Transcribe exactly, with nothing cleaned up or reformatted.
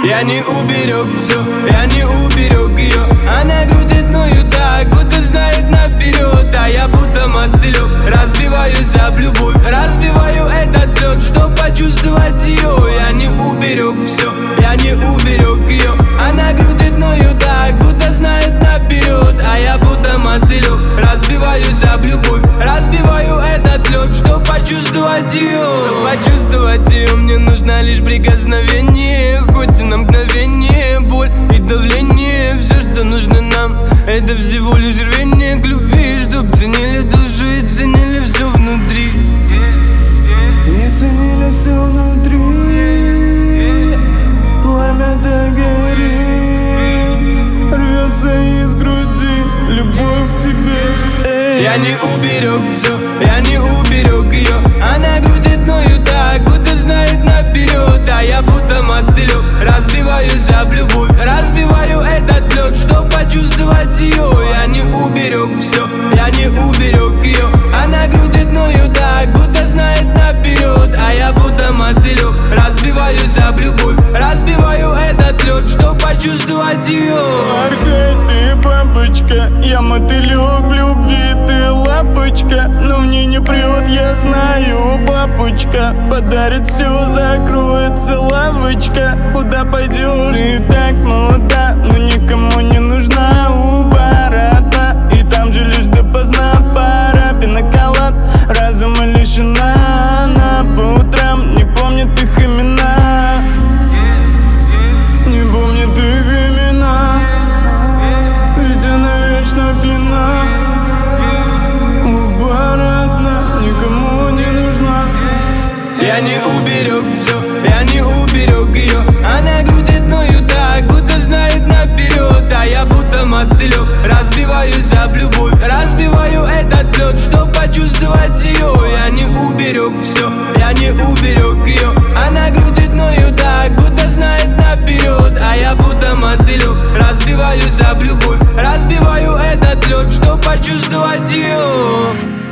Я не уберег все, я не уберег ее. Она крутит мною так, будто знает наперед. А я будто мотылек, разбиваюсь об любовь. Разбиваю этот лед, чтоб почувствовать ее. Я не уберег все, я не уберег ее. Она крутит мною так, будто знает наперед. А я будто мотылек, разбиваюсь об любовь. Разбиваю этот лед, чтоб почувствовать ее. Чтоб почувствовать ее, мне нужно лишь прикосновение. Хоть и на мгновение, боль и давление. Все, что нужно нам, это всего лишь рвение к любви. Чтоб ценили душу и ценили все внутри. И ценили все внутри. Пламя догорит, рвется из груди любовь к тебе. Эй. Я не уберег все, я не уберег ее. Она крутит мною так, будто знает наперед. А я будто мотылек, разбиваюсь об любовь. Разбиваю этот лед, чтоб почувствовать ее. Я не уберег все, я не уберег ее. Она крутит мною так, будто знает наперед. А я будто мотылек, разбиваюсь об любовь. Разбиваю этот лед, чтоб почувствовать ее. Аркай, ты бабочка, я мотылек в любви. Ты лапочка, но мне не прет, я знаю. Папочка подарит все, закроется лавочка. Куда пойдешь? Ты так молода, но никому не нужна. У бара одна, и там же лишь допоздна. Пара пиноколад, разума лишена. Она по утрам не помнит их имена. Не помнит их имена, ведь она вечно пьяна. У бара одна, никому не нужна. Я не уберег все, я не уберег ее. Она крутит мною так, будто знает наперед. А я будто мотылек, разбиваюсь об любовь. Разбиваю этот лед, чтоб почувствовать ее. Я не уберег все, я не уберег ее. Она крутит мною так, будто знает наперед. А я будто мотылек, разбиваюсь об любовь. Разбиваю этот лед, чтоб почувствовать ее.